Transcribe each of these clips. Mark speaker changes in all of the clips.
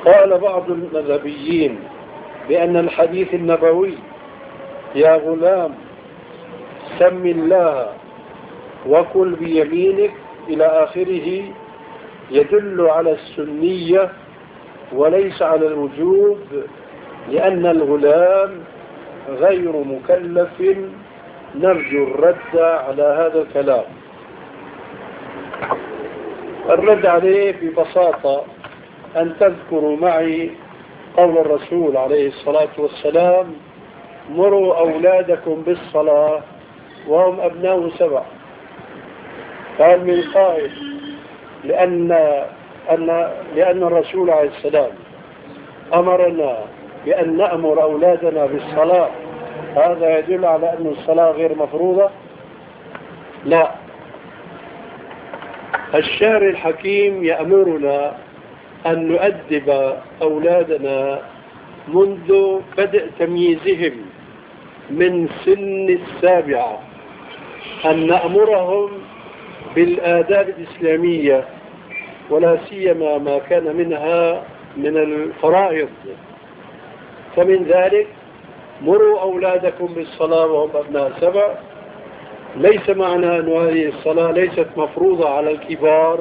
Speaker 1: قال بعض المذهبيين بأن الحديث النبوي يا غلام سم الله وكل بيمينك إلى آخره يدل على السنية وليس على الوجوب، لأن الغلام غير مكلف. نرجو الرد على هذا الكلام. الرد عليه ببساطة أن تذكروا معي قول الرسول عليه الصلاة والسلام: مروا أولادكم بالصلاة وهم أبناء 7. قال من قائل لأن الرسول عليه السلام أمرنا بأن نأمر أولادنا بالصلاة، هذا يدل على أن الصلاة غير مفروضة؟ لا، الشارع الحكيم يأمرنا أن نؤدب أولادنا منذ بدء تمييزهم من سن 7، أن نأمرهم بالآداب الإسلامية، ولا سيما ما كان منها من الفرائض. فمن ذلك مروا أولادكم بالصلاة وهم أبناء 7. ليس معنى أن هذه الصلاة ليست مفروضة على الكبار،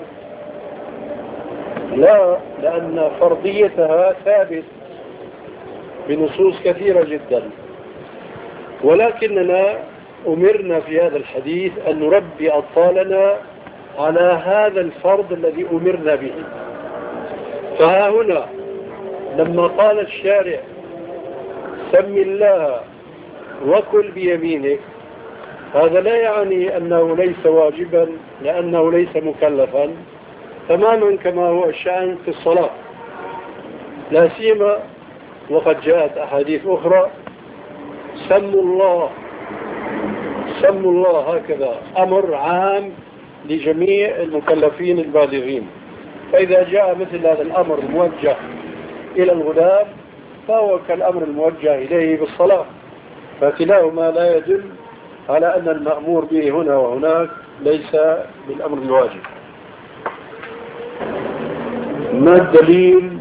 Speaker 1: لا، لأن فرضيتها ثابت بنصوص كثيرة جدا، ولكننا أمرنا في هذا الحديث أن نربي أطفالنا على هذا الفرض الذي أمرنا به. فها هنا لما قال الشارع سم الله وكل بيمينك، هذا لا يعني أنه ليس واجبا لأنه ليس مكلفا، تماما كما هو الشأن في الصلاة، لا سيما وقد جاءت أحاديث أخرى سموا الله هكذا، أمر عام لجميع المكلفين البالغين. فإذا جاء مثل هذا الأمر الموجه إلى الغلام فهو كالأمر الموجه إليه بالصلاة، فكلاهما لا يدل على أن المأمور به هنا وهناك ليس بالأمر الواجب. ما الدليل